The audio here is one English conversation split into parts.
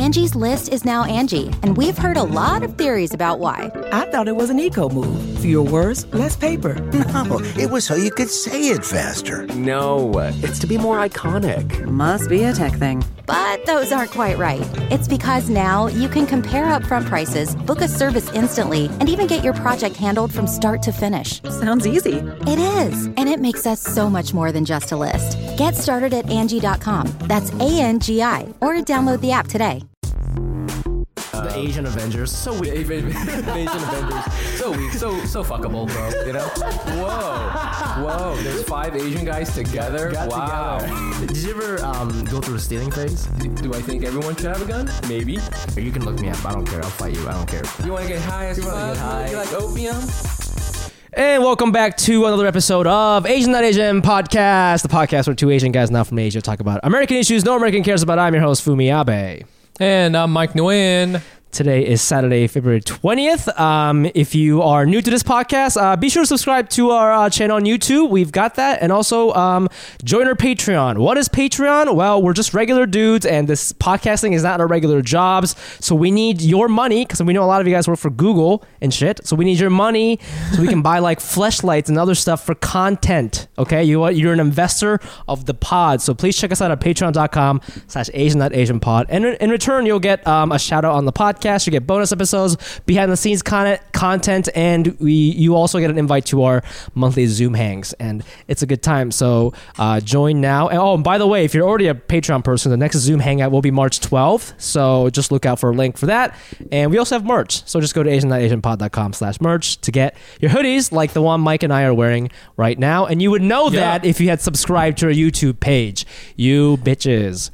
Angie's List is now Angie, and we've heard a lot of theories about why. I thought it was an eco move. Fewer words, less paper. No, it was so you could say it faster. No, it's to be more iconic. Must be a tech thing. But those aren't quite right. It's because now you can compare upfront prices, book a service instantly, and even get your project handled from start to finish. Sounds easy. It is, and it makes us so much more than just a list. Get started at Angie.com. That's ANGI, or download the app today. The Asian Avengers, so weak. Asian Avengers, so weak, so fuckable, bro. You know? Whoa. There's 5 Asian guys together. Wow. Did you ever go through a stealing phase? Do I think everyone should have a gun? Maybe. Or you can look me up. I don't care. I'll fight you. I don't care. You want to get high as fuck? You like opium? And welcome back to another episode of Asian Not Asian Podcast, the podcast where 2 Asian guys not from Asia talk about American issues no American cares about. I'm your host, Fumi Abe. And I'm Mike Nguyen. Today is Saturday, February 20th. If you are new to this podcast, be sure to subscribe to our channel on YouTube. We've got that. And also join our Patreon. What is Patreon? Well, we're just regular dudes, and this podcasting is not our regular jobs. So we need your money, because we know a lot of you guys work for Google and shit. So we need your money so we can buy like fleshlights and other stuff for content. Okay? You're an investor of the pod. So please check us out at patreon.com/AsianNotAsianPod. And in return, you'll get a shout out on the podcast. You get bonus episodes, behind the scenes content, and you also get an invite to our monthly Zoom hangs, and it's a good time. So join now. And by the way, if you're already a Patreon person, the next Zoom hangout will be March 12th. So just look out for a link for that. And we also have merch. So just go to asian.asianpod.com/merch to get your hoodies like the one Mike and I are wearing right now. And you would know that if you had subscribed to our YouTube page. You bitches.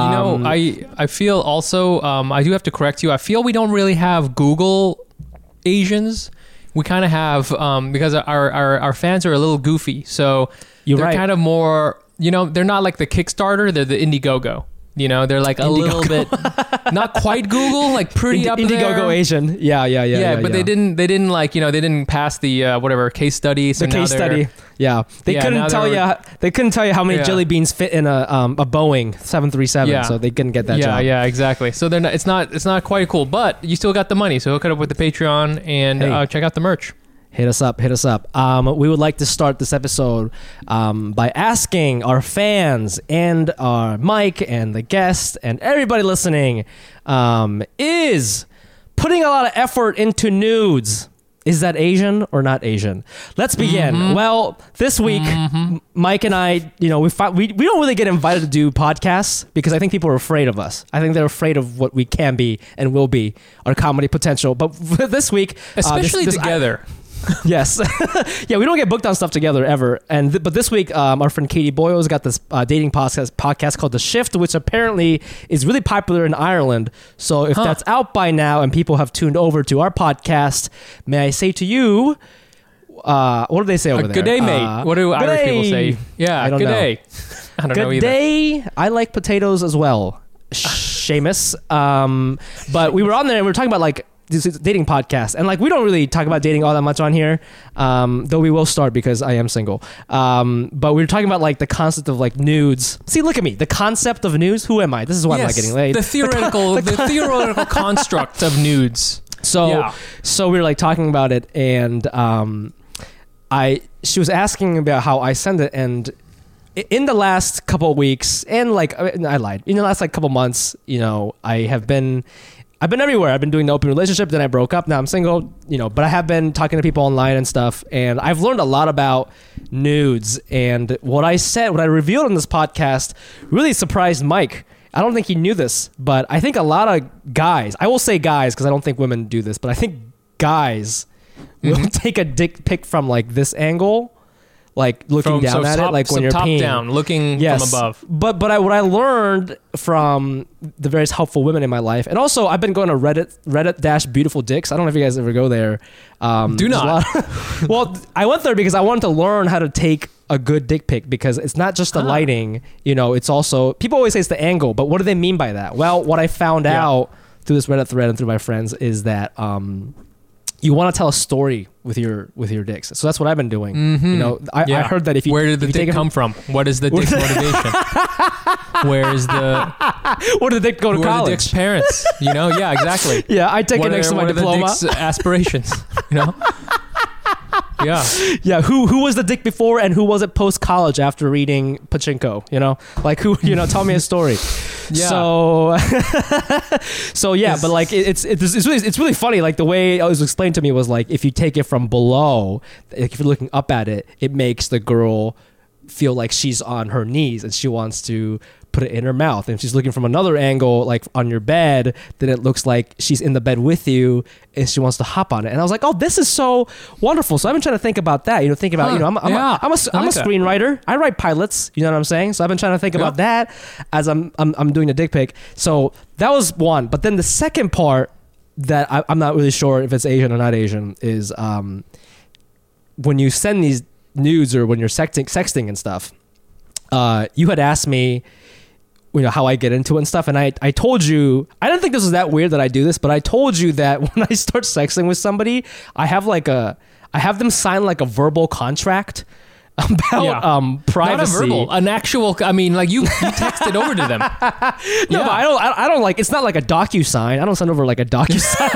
I feel also, I do have to correct you. I feel we don't really have Google Asians. We kind of have, because our fans are a little goofy. So they're kind of more, they're not like the Kickstarter, they're the Indiegogo. They're like a little bit, not quite Google, like pretty up there. Indiegogo Asian. Yeah. But they didn't like, they didn't pass the whatever case study. So the case study. Yeah. They couldn't tell you. They couldn't tell you how many jelly beans fit in a Boeing 737. Yeah. So they couldn't get that job. Yeah, exactly. So they're not. It's not quite cool, but you still got the money. So hook it up with the Patreon and check out the merch. Hit us up. We would like to start this episode by asking our fans and our Mike and the guest and everybody listening, is putting a lot of effort into nudes. Is that Asian or not Asian? Let's begin. Mm-hmm. Well, this week, Mike and I, we don't really get invited to do podcasts because I think people are afraid of us. I think they're afraid of what we can be and will be, our comedy potential. But this week, especially together. Yes. Yeah, we don't get booked on stuff together ever. But this week, our friend Katie Boyle's got this dating podcast called The Shift, which apparently is really popular in Ireland. So if that's out by now and people have tuned over to our podcast, may I say to you, what do they say over there? Good day, mate. What do Irish people say? Yeah, good day. I don't know either. Good day. I like potatoes as well. Seamus. But we were on there and we were talking about like this dating podcast, and like we don't really talk about dating all that much on here, though we will start because I am single. But we were talking about like the concept of like nudes. See, look at me, the concept of nudes. Who am I? This is why I'm not getting laid. The theoretical construct of nudes. So we were like talking about it, and she was asking about how I send it, and in the last couple of weeks, and like I lied, in the last like couple months, I've been everywhere. I've been doing the open relationship. Then I broke up. Now I'm single, but I have been talking to people online and stuff. And I've learned a lot about nudes. And what I revealed on this podcast really surprised Mike. I don't think he knew this, but I think a lot of guys, I will say guys because I don't think women do this, but I think guys will take a dick pic from like this angle. Like looking down at it, like when you're top peeing. Down, looking from above. But what I learned from the various helpful women in my life, and also I've been going to Reddit-Beautiful Dicks. I don't know if you guys ever go there. Do not. Well, I went there because I wanted to learn how to take a good dick pic because it's not just the lighting. It's also, people always say it's the angle, but what do they mean by that? Well, what I found out through this Reddit thread and through my friends is that you want to tell a story with your dicks. So that's what I've been doing. You know, I heard that if you where did the if you dick take come from? What is the dick's motivation? Where is the where did the dick go to who are the college? dick's parents? You know, yeah, exactly. Yeah, I take it next to my diploma. What are the dick's aspirations? You know. Yeah. Yeah, who was the dick before and who was it post college after reading Pachinko? You know, like who? You know, tell me a story. Yeah. So yeah, but like it's really funny. Like the way it was explained to me was like if you take it from below, like if you're looking up at it, it makes the girl feel like she's on her knees and she wants to put it in her mouth. And if she's looking from another angle, like on your bed, then it looks like she's in the bed with you and she wants to hop on it. And I was like, oh, this is so wonderful. So I've been trying to think about that. You know, think about, you know, I'm a screenwriter. I write pilots. You know what I'm saying? So I've been trying to think about that as I'm doing the dick pic. So that was one. But then the second part that I'm not really sure if it's Asian or not Asian is when you send these nudes or when you're sexting and stuff, you had asked me, you know, how I get into it and stuff, and I told you I didn't think this was that weird that I do this, but I told you that when I start sexting with somebody, I have them sign like a verbal contract about privacy. Not a verbal, an actual. I mean, like you texted over to them. No, but I don't like. It's not like a DocuSign. I don't send over like a DocuSign.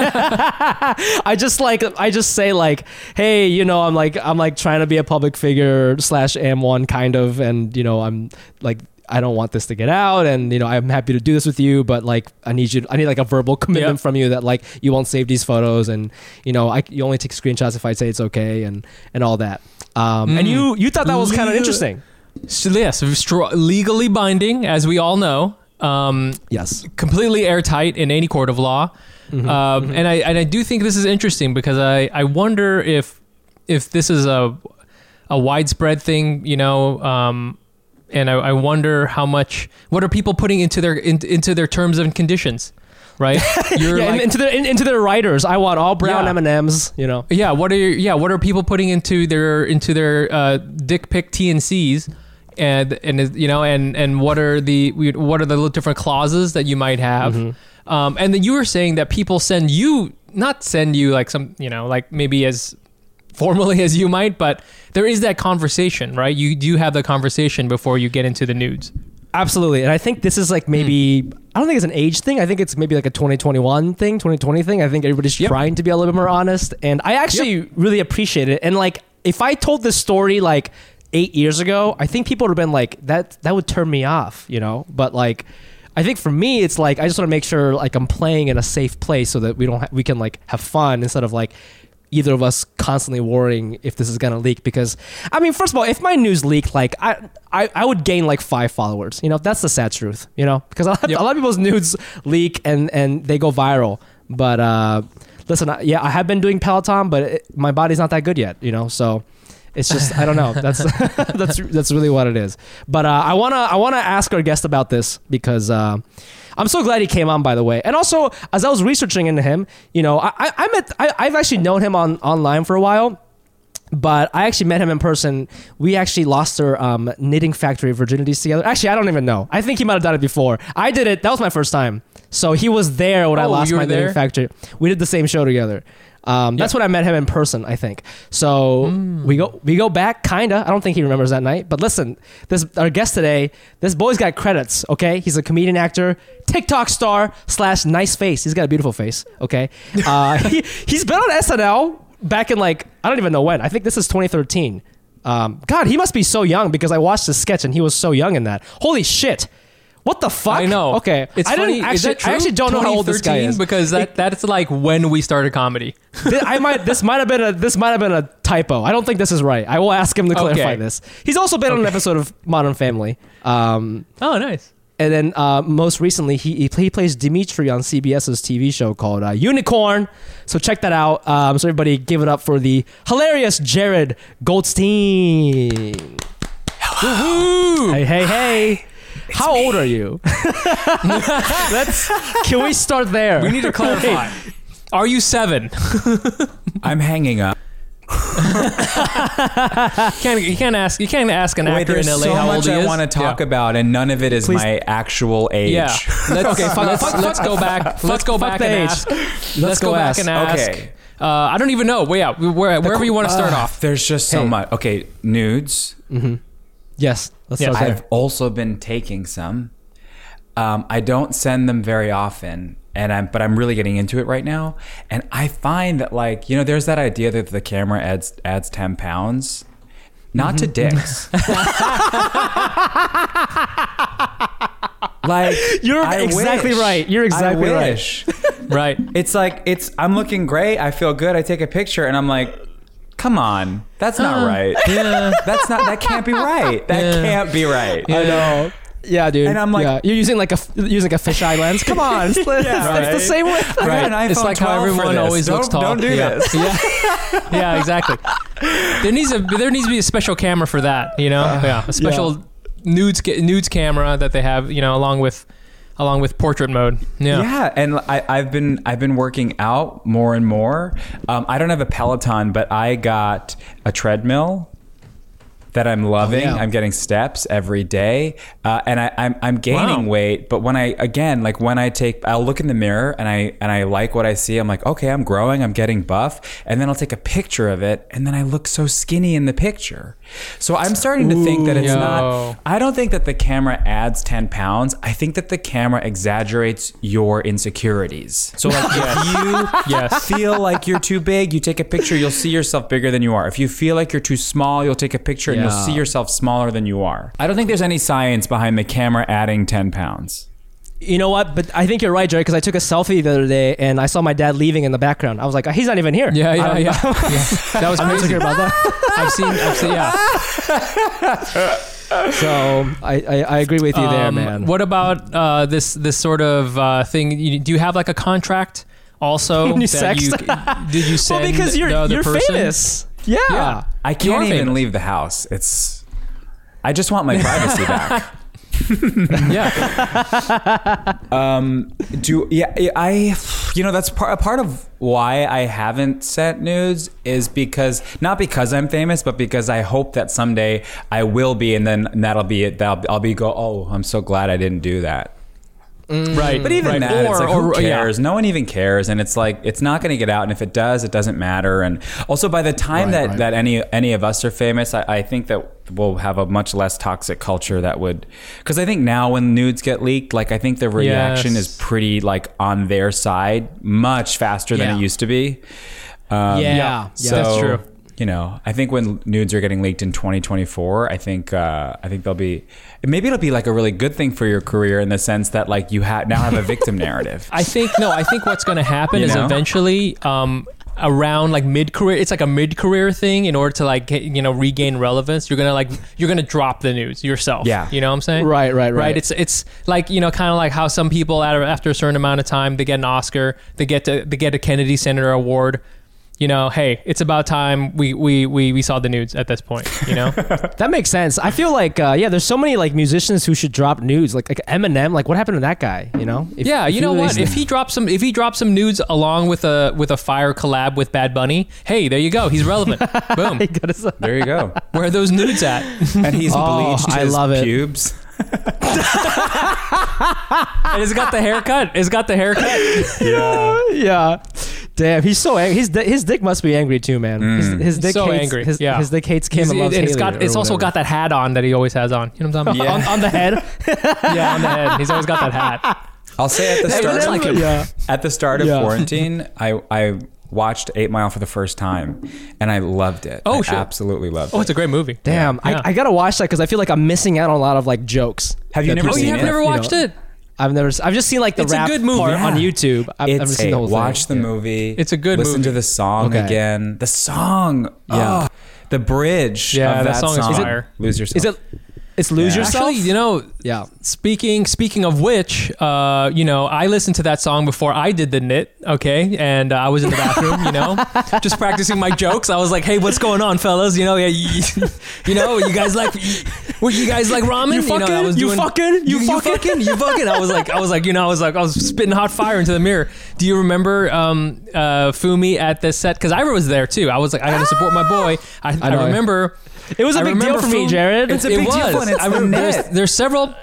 I just say like, hey, you know, I'm like trying to be a public figure / am one kind of, and you know, I'm like, I don't want this to get out, and you know, I'm happy to do this with you, but like, I need like a verbal commitment from you that like you won't save these photos, and you know, you only take screenshots if I say it's okay, and all that. And you thought that was kind of interesting. So yes, legally binding, as we all know. Yes, completely airtight in any court of law. And I do think this is interesting because I wonder if this is a widespread thing, you know. And I wonder what are people putting into their terms and conditions, right? You're into their writers. I want all brown M&Ms, you know. Yeah. What are people putting into their dick pic T&Cs, and you know, and what are the little different clauses that you might have, and then you were saying that people not send you like some, you know, like maybe as formally as you might, but there is that conversation, right? You do have the conversation before you get into the nudes. Absolutely. And I think this is like maybe, I don't think it's an age thing. I think it's maybe like a 2021 thing, 2020 thing. I think everybody's trying to be a little bit more honest. And I actually really appreciate it. And like, if I told this story like 8 years ago, I think people would have been like, that would turn me off, you know? But like, I think for me, it's like, I just want to make sure like I'm playing in a safe place so that we can like have fun instead of like, either of us constantly worrying if this is gonna leak. Because I mean, first of all, if my news leaked, like I would gain like 5 followers. You know, that's the sad truth. You know, because a lot of people's nudes leak and they go viral. But listen, I have been doing Peloton, but my body's not that good yet. You know, so it's just I don't know. That's that's really what it is. But I wanna ask our guest about this because. I'm so glad he came on, by the way. And also, as I was researching into him, you know, I've actually known him online for a while, but I actually met him in person. We actually lost our knitting factory virginities together. Actually, I don't even know. I think he might have done it before. I did it. That was my first time. So he was there when I lost my knitting factory. We did the same show together. That's when I met him in person, I think. So we go back, kinda. I don't think he remembers that night. But listen, our guest today, this boy's got credits, okay? He's a comedian, actor, TikTok star / nice face. He's got a beautiful face, okay? He's been on SNL back in like, I don't even know when. I think this is 2013. God, he must be so young because I watched the sketch and he was so young in that. Holy shit. What the fuck? I know. Okay. It's funny. Is that true? I actually don't know how old this guy is. Because that's like when we started comedy. This might have been a typo. I don't think this is right. I will ask him to clarify this. He's also been on an episode of Modern Family. Oh, nice. And then most recently, he plays Dimitri on CBS's TV show called Unicorn. So check that out. So everybody give it up for the hilarious Jared Goldstein. Hello. Hey. How old are you? Can we start there? We need to clarify. Are you 7? I'm hanging up. You can't ask an actor in LA how old he is. There's so much I want to talk about, and none of it is my actual age. Yeah. Let's go back. Let's go back and ask. Let's go back and ask. Okay. I don't even know. Wherever you want to start off. There's just so much. Okay, nudes. Yes. Let's start I've there. also been taking some. I don't send them very often, but I'm really getting into it right now. And I find that, like, you know, there's that idea that the camera adds 10 pounds. Not to dicks. Like, You're I exactly wish. right. You're exactly I right. wish. Right. It's like I'm looking great. I feel good. I take a picture and I'm like, come on, that's not right. Yeah. That can't be right. That can't be right. I know. Yeah, dude. And I'm like- you're using like a fisheye lens. Come on, it's the same way. I got an iPhone It's like how 12 for everyone this. always looks tall. Don't do this. Yeah, exactly. There needs to be a special camera for that. You know, a special nudes camera that they have. You know, along with portrait mode. Yeah, and I've been working out more and more. I don't have a Peloton, but I got a treadmill that I'm loving. yeah. I'm getting steps every day, and I'm gaining weight. But when I'll look in the mirror and I like what I see. I'm like, okay, I'm growing. I'm getting buff, and then I'll take a picture of it, and then I look so skinny in the picture. So I'm starting to think that it's not. I don't think that the camera adds 10 pounds. I think that the camera exaggerates your insecurities. So like if you feel like you're too big, you take a picture, you'll see yourself bigger than you are. If you feel like you're too small, you'll take a picture and you'll see yourself smaller than you are. I don't think there's any science behind the camera adding 10 pounds. You know what? But I think you're right, Jerry, because I took a selfie the other day and I saw my dad leaving in the background. I was like, he's not even here. Yeah. That was I'm not crazy. sure about that. I've seen. Yeah. So I agree with you there, man. What about this sort of thing? Do you have like a contract also? You that sext? Did you send Well, because the other you're person? famous. Yeah. I can't even leave the house. I just want my privacy back. That's a part of why I haven't sent nudes is because not because I'm famous, but because I hope that someday I will be, and then that'll be it. Oh, I'm so glad I didn't do that. Right. But even that, it's like, who cares? No one even cares. And it's like, it's not going to get out. And if it does, it doesn't matter. And also by the time that any of us are famous, I think that we'll have a much less toxic culture that would, because I think now when nudes get leaked, like I think the reaction is pretty like on their side much faster than it used to be. That's true. You know, I think when nudes are getting leaked in 2024, I think it'll be like a really good thing for your career in the sense that like you now have a victim narrative. I think what's going to happen is eventually around like mid-career, it's like a mid-career thing. In order to like regain relevance, you're gonna drop the news yourself. Yeah, you know what I'm saying? Right. It's like kind of like how some people after a certain amount of time they get an Oscar, they get a Kennedy Center Award. You know, hey, it's about time we saw the nudes at this point, you know? That makes sense. I feel like, there's so many like musicians who should drop nudes. Like Eminem, like what happened to that guy, you know? You know what? If he drops some nudes along with a Fire collab with Bad Bunny, hey, there you go. He's relevant. Boom. There you go. Where are those nudes at? And he's bleached his pubes. And it's got the haircut. Yeah. Damn, he's so angry. His dick must be angry too, man. His dick so hates, angry. His dick hates Kim and loves Haley. It's also got that hat on that he always has on. You know what I'm talking about? On the head. Yeah, on the head. He's always got that hat. I'll say at the start of quarantine, I watched 8 Mile for the first time, and I loved it. I absolutely loved it. Oh, it's a great movie. Damn, yeah. I gotta watch that because I feel like I'm missing out on a lot of like jokes. Have you never seen it? You have never watched it? I've just seen like the It's a rap good movie. part on YouTube. I've never seen the whole thing. Watch the movie. It's a good movie. Listen to the song again. The song. Yeah. The bridge. Yeah, of that song is fire. Lose Yourself. Is it? It's Lose Yourself? Actually, speaking of which, I listened to that song before I did the knit, okay? And I was in the bathroom, just practicing my jokes. I was like, hey, what's going on, fellas? You guys like ramen? You fucking. I was spitting hot fire into the mirror. Do you remember Fumi at this set? Because Ira was there too. I was like, I gotta support my boy. I remember... It was a big deal for me, Jared. It's a big deal for There's several.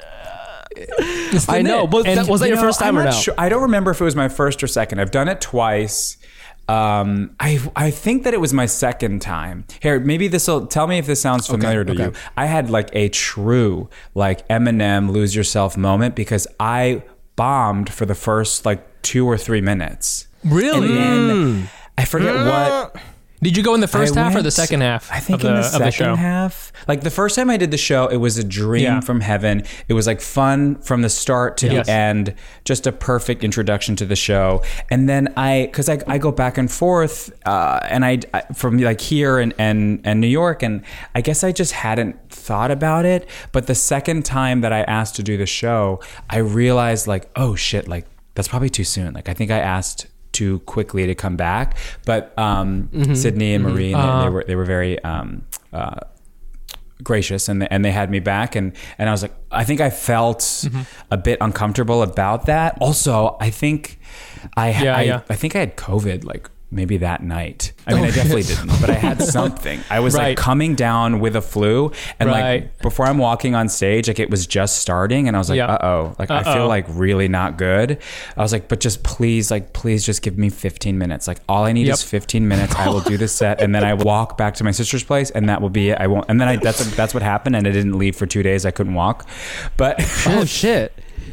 I know, but was that your first time or no? Sure. I don't remember if it was my first or second. I've done it twice. I think that it was my second time. Here, maybe tell me if this sounds familiar to you. I had like a true like Eminem Lose Yourself moment because I bombed for the first like 2 or 3 minutes. Really? And then I forget what. Did you go in the first half or the second half? I think in the second half. Like the first time I did the show, it was a dream from heaven. It was like fun from the start to the end. Just a perfect introduction to the show. And then because I go back and forth, and I from like here and New York, and I guess I just hadn't thought about it. But the second time that I asked to do the show, I realized like, oh shit, like that's probably too soon. Like I think I asked too quickly to come back, but Sydney and Marie, they were very gracious, and they had me back, and I was like, I think I felt a bit uncomfortable about that. Also, I think I think I had COVID like maybe that night. I mean, I definitely didn't, but I had something. I was like coming down with a flu, and like before I'm walking on stage, like it was just starting, and I was like, I feel like really not good. I was like, but just please just give me 15 minutes. Like all I need is 15 minutes. I will do the set, and then I walk back to my sister's place, and that will be it. I won't. And then that's what happened, and I didn't leave for 2 days. I couldn't walk, but oh shit.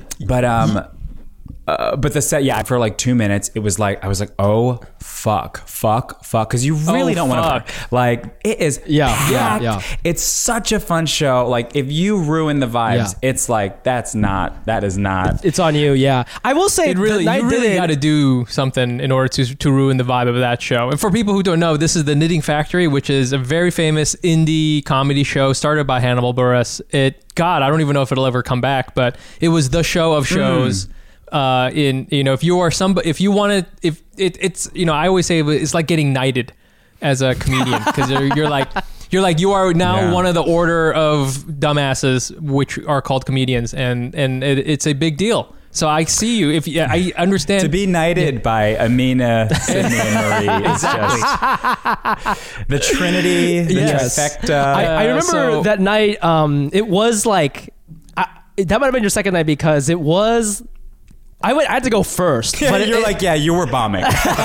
But the set, for like 2 minutes, it was like, I was like, oh, fuck. Cause you really don't want to, like, it is packed. It's such a fun show. Like if you ruin the vibes, it's like, that is not. It's on you. Yeah. I will say you really got to do something in order to ruin the vibe of that show. And for people who don't know, this is the Knitting Factory, which is a very famous indie comedy show started by Hannibal Buress. God, I don't even know if it'll ever come back, but it was the show of shows. If you are it's I always say it's like getting knighted as a comedian because you are now one of the order of dumbasses which are called comedians, and it's a big deal. So I see you. I understand. To be knighted by Amina, Sydney, and Marie is just the Trinity, the trifecta. I remember that night. It was like that might have been your second night because it was. I had to go first. But you were bombing.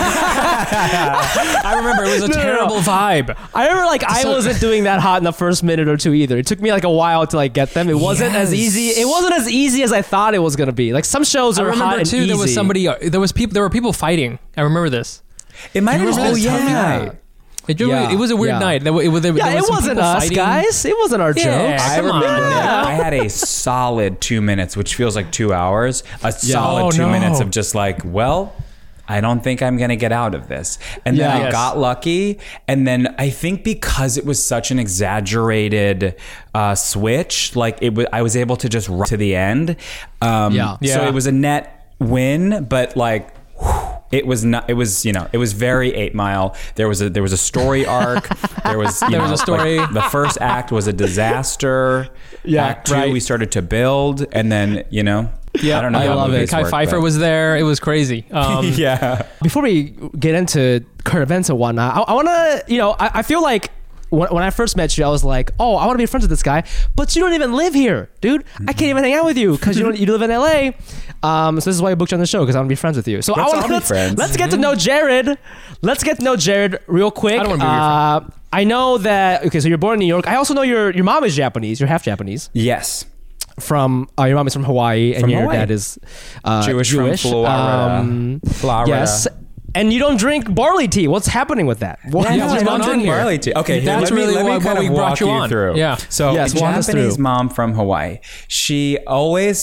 I remember it was a terrible vibe. I remember I wasn't doing that hot in the first minute or two either. It took me like a while to like get them. It wasn't as easy. It wasn't as easy as I thought it was going to be. Like some shows are hot and easy. There were people fighting. I remember this. It might have been a tough night. It was a weird night. It wasn't us, fighting. guys. It wasn't our jokes. I remember I had a solid 2 minutes, which feels like 2 hours. A solid 2 minutes of just like, well, I don't think I'm going to get out of this. And then I got lucky. And then I think because it was such an exaggerated switch, I was able to just run to the end. So it was a net win, but like, it was not. It was It was very 8 Mile. There was a story arc. There was a story. The first act was a disaster. Act 2, we started to build, and then I don't know. I love it. Kai Pfeiffer was there. It was crazy. Before we get into current events and whatnot, I want to. I feel like. When I first met you, I was like, "Oh, I want to be friends with this guy," but you don't even live here, dude. I can't even hang out with you because you live in LA. So this is why I booked you on the show because I want to be friends with you. So let's get to know Jared. Let's get to know Jared real quick. I don't want to be your friend. I know that. Okay, so you're born in New York. I also know your mom is Japanese. You're half Japanese. Yes. Your mom is from Hawaii, and your dad is Jewish. From Florida. Yes. And you don't drink barley tea. What's happening with that? I don't drink barley tea. Okay, that's really why we brought you on. Through. Yeah. So Japanese mom from Hawaii. She always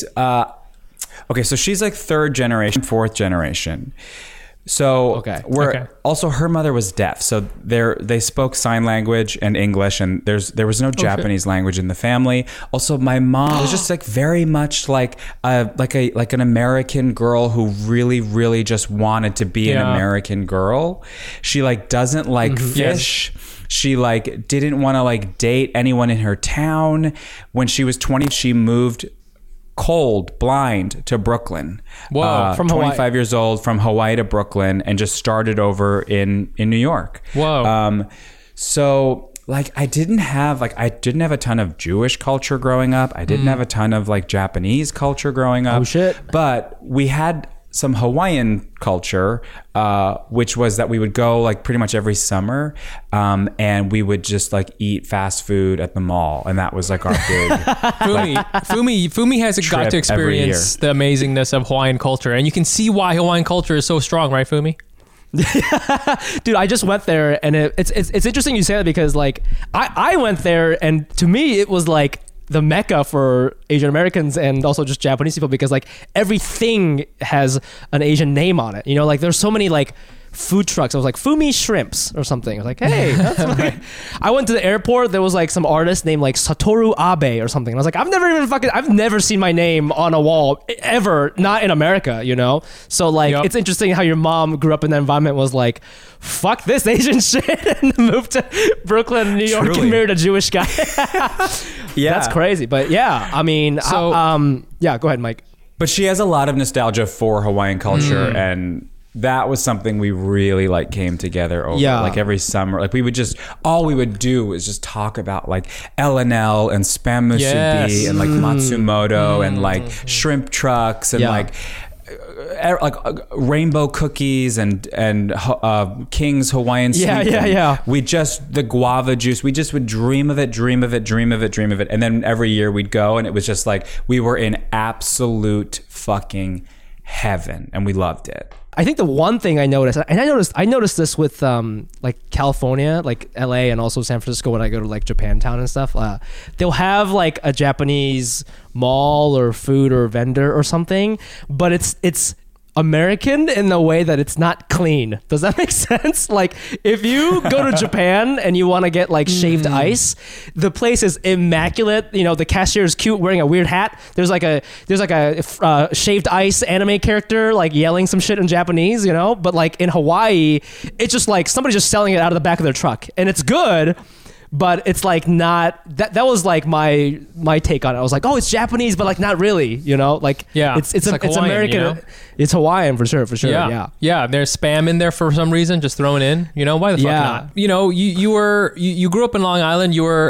so she's like 3rd generation, 4th generation. So also her mother was deaf, so they spoke sign language and English, and there was no Japanese language in the family. Also, my mom was just like very much like an American girl who really, really just wanted to be an American girl. She doesn't like fish. She didn't want to date anyone in her town. When she was 20, she moved cold, blind to Brooklyn. Whoa, from 25 years old, from Hawaii to Brooklyn, and just started over in New York. Whoa. So I didn't have a ton of Jewish culture growing up. I didn't have a ton of Japanese culture growing up. Oh shit. But we had some Hawaiian culture, which was that we would go like pretty much every summer, and we would just like eat fast food at the mall, and that was like our big. Fumi has got to experience the amazingness of Hawaiian culture, and you can see why Hawaiian culture is so strong, right, Fumi? Dude, I just went there, and it's interesting you say that, because like I went there, and to me it was like the mecca for Asian Americans and also just Japanese people, because like everything has an Asian name on it. You know, like there's so many like food trucks. I was like, Fumi Shrimps or something. I was like, hey, that's like... I went to the airport. There was like some artist named like Satoru Abe or something. And I was like, I've never seen my name on a wall ever, not in America, you know? So like, It's interesting how your mom grew up in that environment, was like, fuck this Asian shit, and moved to Brooklyn, New York, and married a Jewish guy. Yeah. That's crazy. But yeah, I mean, so, yeah, go ahead, Mike. But she has a lot of nostalgia for Hawaiian culture, and that was something we really like came together over. Like every summer, like all we would do was just talk about like LNL and spam musubi and like Matsumoto and like shrimp trucks and like rainbow cookies and King's Hawaiian sweet. We just, the guava juice, we just would dream of it. And then every year we'd go, and it was just like, we were in absolute fucking heaven, and we loved it. I think the one thing I noticed, and I noticed this with like California, like LA, and also San Francisco when I go to like Japantown and stuff. They'll have like a Japanese mall or food or vendor or something, but it's American in the way that it's not clean. Does that make sense? Like if you go to Japan and you want to get like shaved ice, the place is immaculate. You know, the cashier is cute, wearing a weird hat. There's like a shaved ice anime character like yelling some shit in Japanese, you know? But like in Hawaii, it's just like somebody's just selling it out of the back of their truck, and it's good. But it's like not that was like my take on it. I was like, oh, it's Japanese, but like not really, you know? Like it's like Hawaiian, American, you know? It's Hawaiian for sure. Yeah. There's spam in there for some reason, just thrown in. You know, why the fuck not? You know, you grew up in Long Island. You were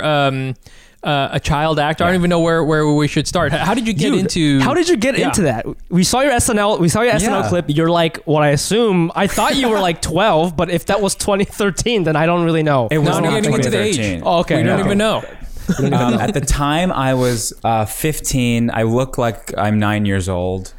a child actor. I don't even know where we should start. How did you get into? How did you get into that? We saw your SNL clip. You're like, what I assume. I thought you were like 12, but if that was 2013, then I don't really know. It was not getting into the age. Oh, okay, we don't even know. At the time, I was 15. I look like I'm 9 years old.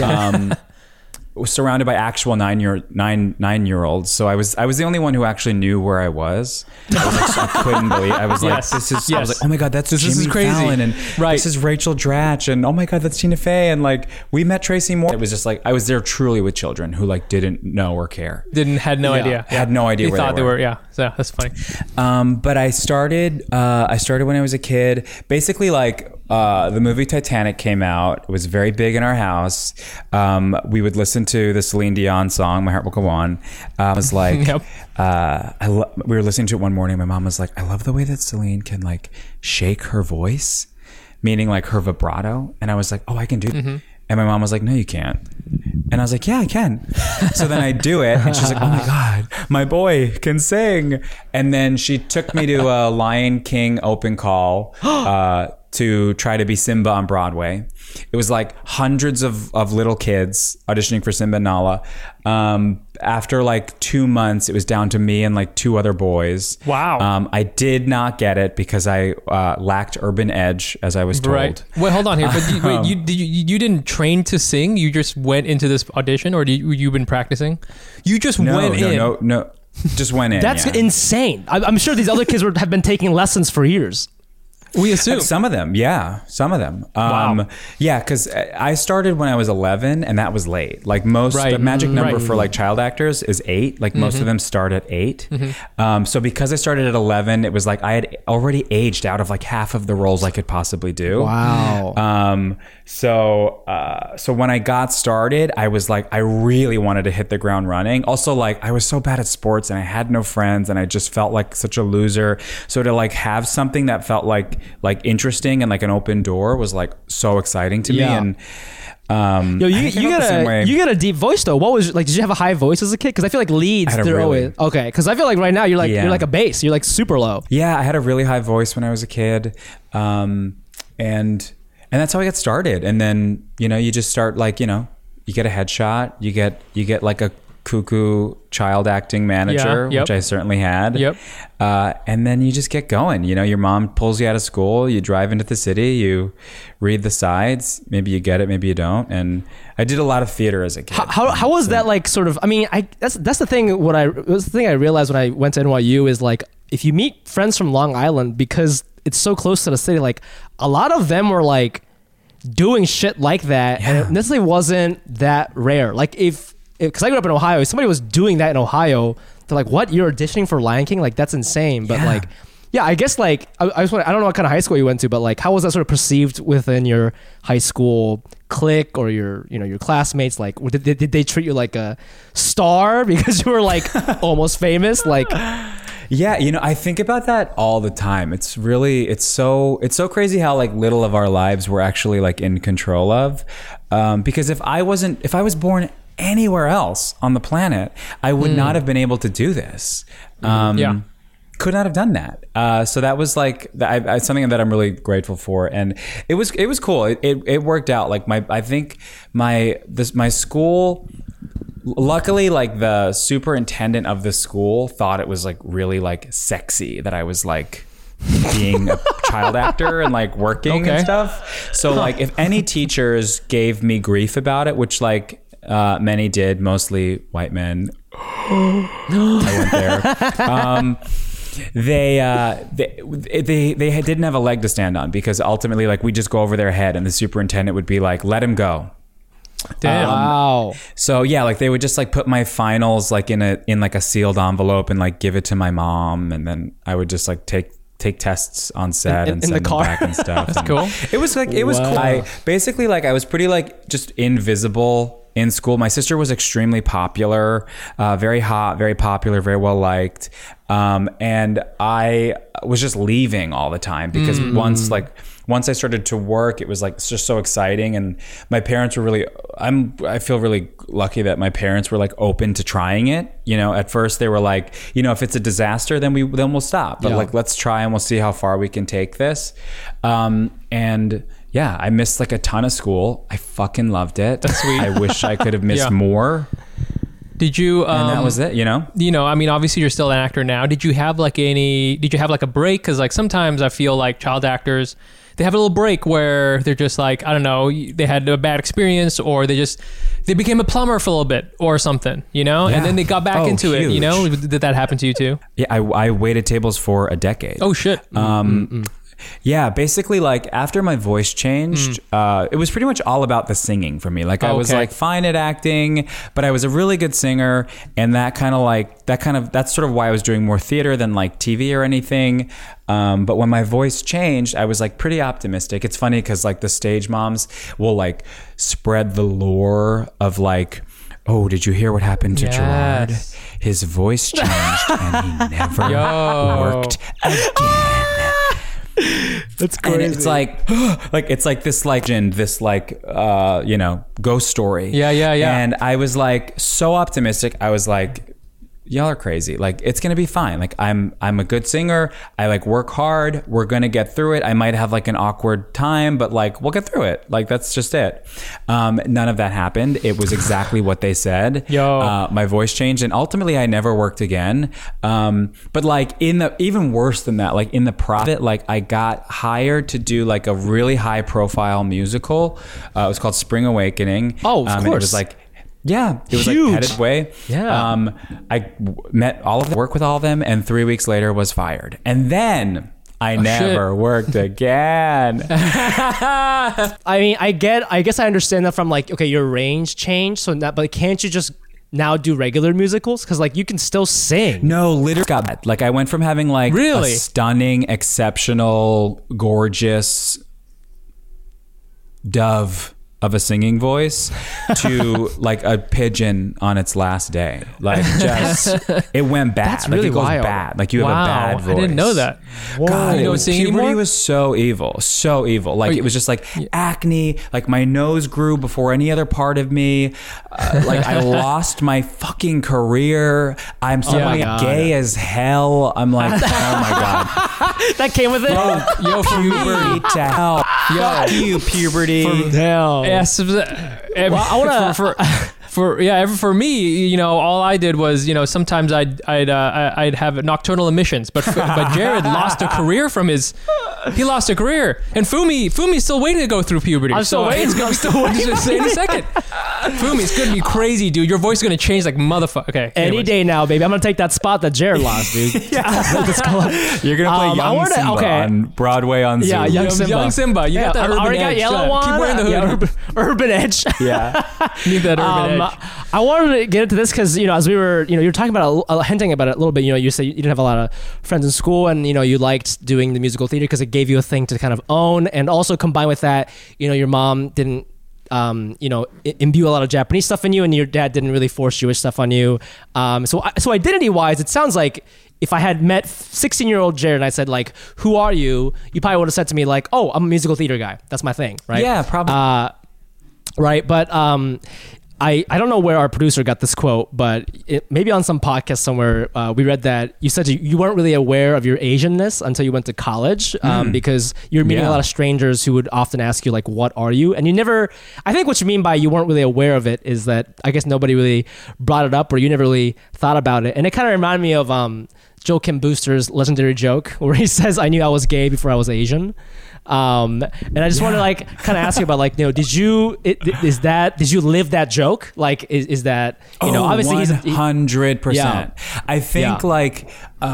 Was surrounded by actual nine-year-olds, so I was the only one who actually knew where I was. I couldn't believe. I was like, this is. I was like, oh my god, that's Jimmy is crazy. Fallon, and this is Rachel Dratch, and oh my god, that's Tina Fey, and like we met Tracy Moore. It was just like I was there truly with children who like didn't know or care. Had no idea. Had no idea. They thought they were. Yeah, so that's funny. But I started when I was a kid. Basically, like. The movie Titanic came out. It was very big in our house. We would listen to the Celine Dion song, My Heart Will Go On. I was like, we were listening to it one morning. My mom was like, I love the way that Celine can like shake her voice, meaning like her vibrato. And I was like, oh, I can do that. And my mom was like, no, you can't. And I was like, yeah, I can. So then I do it. And she's like, oh my God, my boy can sing. And then she took me to a Lion King open call to try to be Simba on Broadway. It was like hundreds of little kids auditioning for Simba and Nala. After like 2 months, it was down to me and like 2 other boys. Wow. I did not get it because I lacked urban edge, as I was told. Right. Wait, hold on here. But you didn't train to sing? You just went into this audition, or you've been practicing? You just went in? No. Just went in. That's insane. I'm sure these other kids have been taking lessons for years. We assume. Some of them, yeah. Some of them. Wow. Yeah, because I started when I was 11, and that was late. Like most, the magic number for like child actors is 8. Like most of them start at 8. So because I started at 11, it was like I had already aged out of like half of the roles I could possibly do. Wow. So when I got started, I was like, I really wanted to hit the ground running. Also, like I was so bad at sports, and I had no friends, and I just felt like such a loser. So to like have something that felt like interesting and like an open door was like so exciting to me. And you got a deep voice though. What was like? Did you have a high voice as a kid? Because I feel like leads, they're always okay. Because I feel like right now you're like a bass. You're like super low. Yeah, I had a really high voice when I was a kid, and that's how I got started. And then you just start like you you get a headshot, you get like a cuckoo child acting manager, Yeah, yep. which I certainly had. Yep. And then you just get going. You know, your mom pulls you out of school, you drive into the city, you read the sides. Maybe you get it, maybe you don't. And I did a lot of theater as a kid. How was that like sort of? I mean, that's the thing. The thing I realized when I went to NYU is like if you meet friends from Long Island, because it's so close to the city, like a lot of them were like doing shit like that, and it necessarily wasn't that rare. Like because I grew up in Ohio, if somebody was doing that in Ohio, they're like, "What? You're auditioning for Lion King? Like that's insane." But like, yeah, I guess like I don't know what kind of high school you went to, but like, how was that sort of perceived within your high school clique or your classmates? Like, did they treat you like a star because you were like almost famous? Like, yeah, you know, I think about that all the time. It's so crazy how like little of our lives we're actually like in control of. Because if I was born anywhere else on the planet, I would not have been able to do this. Could not have done that. So that was like something that I'm really grateful for, and it was cool. It worked out. Like I think my school. Luckily, like the superintendent of the school thought it was like really like sexy that I was like being a child actor and like working and stuff. So like if any teachers gave me grief about it, which like many did, mostly white men. I went there. They didn't have a leg to stand on because ultimately like we just go over their head and the superintendent would be like, let him go. Damn. wow. So yeah, like they would just like put my finals like in like a sealed envelope and like give it to my mom, and then I would just like take tests on set and send the them car. back and stuff. That's cool. It was cool. I basically like I was pretty like just invisible in school. My sister was extremely popular, very hot, very popular, very well liked. And I was just leaving all the time because once I started to work, it was like just so exciting. And my parents were really, I feel really lucky that my parents were like open to trying it. You know, at first they were like, you know, if it's a disaster, then we'll stop. But like, let's try and we'll see how far we can take this. And yeah, I missed like a ton of school. I fucking loved it. That's sweet. I wish I could have missed more. Did you? And that was it, you know? I mean, obviously you're still an actor now. Did you have like a break? Because like sometimes I feel like child actors, they have a little break where they're just like, I don't know, they had a bad experience or they became a plumber for a little bit or something, you know? Yeah. And then they got back into it, you know? Did that happen to you too? Yeah, I waited tables for a decade. Oh shit. Yeah, basically like after my voice changed, it was pretty much all about the singing for me. Like I was like fine at acting, but I was a really good singer, and that's sort of why I was doing more theater than like TV or anything. But when my voice changed, I was like pretty optimistic. It's funny because like the stage moms will like spread the lore of like, oh, did you hear what happened to Gerard? His voice changed and he never worked again. That's crazy. And it's like it's like this legend, this like ghost story. Yeah. And I was like so optimistic. I was like, y'all are crazy. Like it's gonna be fine. Like I'm a good singer. I like work hard. We're gonna get through it. I might have like an awkward time, but like we'll get through it. Like that's just it. None of that happened. It was exactly what they said. My voice changed, and ultimately I never worked again. But like even worse than that, like in the profit, like I got hired to do like a really high profile musical. It was called Spring Awakening. Oh, of course. And it was like. Yeah, it was huge. like headed way. Yeah. I met all of them, worked with all of them, and 3 weeks later was fired. And then I never worked again. I mean, I guess I understand that from like, okay, your range changed, but can't you just now do regular musicals? Because like you can still sing. No, literally got that. Like I went from having like a stunning, exceptional, gorgeous dove of a singing voice to like a pigeon on its last day. Like just it went bad. That's really like it goes wild. bad. Like you have a bad voice. I didn't know that. God, You don't sing puberty anymore? was so evil. Like it was just like acne. Like my nose grew before any other part of me. Like I lost my fucking career. I'm suddenly gay as hell. I'm like, oh my God. That came with it. Yo, for Puberty to hell. Fuck you, puberty. Damn. Yes. I want to. For me, you know, all I did was, you know, sometimes I'd have nocturnal emissions, but Jared lost a career he lost a career, and Fumi's still waiting to go through puberty. I'm still waiting. I'm still waiting to say in a second. Fumi's gonna be crazy, dude. Your voice is gonna change like motherfucker. Okay, Any day now, baby. I'm gonna take that spot that Jared lost, dude. You're gonna play Young Simba on Broadway on Zoom. Yeah, Young Simba. You got that urban already edge. got Yellow One. Keep wearing the hood. Urban edge. Yeah. Need that urban edge. I wanted to get into this because, you know, as we were, you know, you're talking about hinting about it a little bit. You know, you say you didn't have a lot of friends in school, and you know, you liked doing the musical theater because it gave you a thing to kind of own, and also combined with that, you know, your mom didn't, you know, imbue a lot of Japanese stuff in you, and your dad didn't really force Jewish stuff on you. So identity-wise, it sounds like if I had met 16-year-old Jared and I said like, "Who are you?" You probably would have said to me like, "Oh, I'm a musical theater guy. That's my thing." Right? Yeah, probably. Right, but I don't know where our producer got this quote, but maybe on some podcast somewhere, we read that you said you weren't really aware of your Asianness until you went to college, because you're meeting a lot of strangers who would often ask you like, "What are you?" And you never. I think what you mean by you weren't really aware of it is that I guess nobody really brought it up, or you never really thought about it. And it kind of reminded me of Joe Kim Booster's legendary joke where he says, "I knew I was gay before I was Asian." And I just want to like kind of ask you about like, you know, did you live that joke? Like, is that, you know, obviously 100%. Yeah. I think like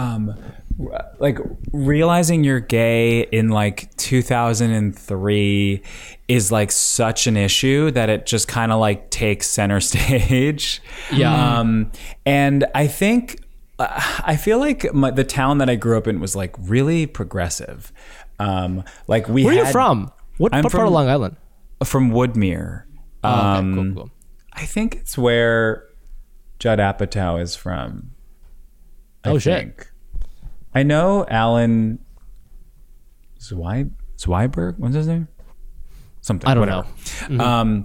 realizing you're gay in like 2003 is like such an issue that it just kind of like takes center stage. Yeah. And I think, I feel like the town that I grew up in was like really progressive. Like we Where are you from? What part of Long Island? From Woodmere. Okay, cool. I think it's where Judd Apatow is from. I think. I know Alan Zweiberg. What's his name? Something. I don't whatever. know. Mm-hmm.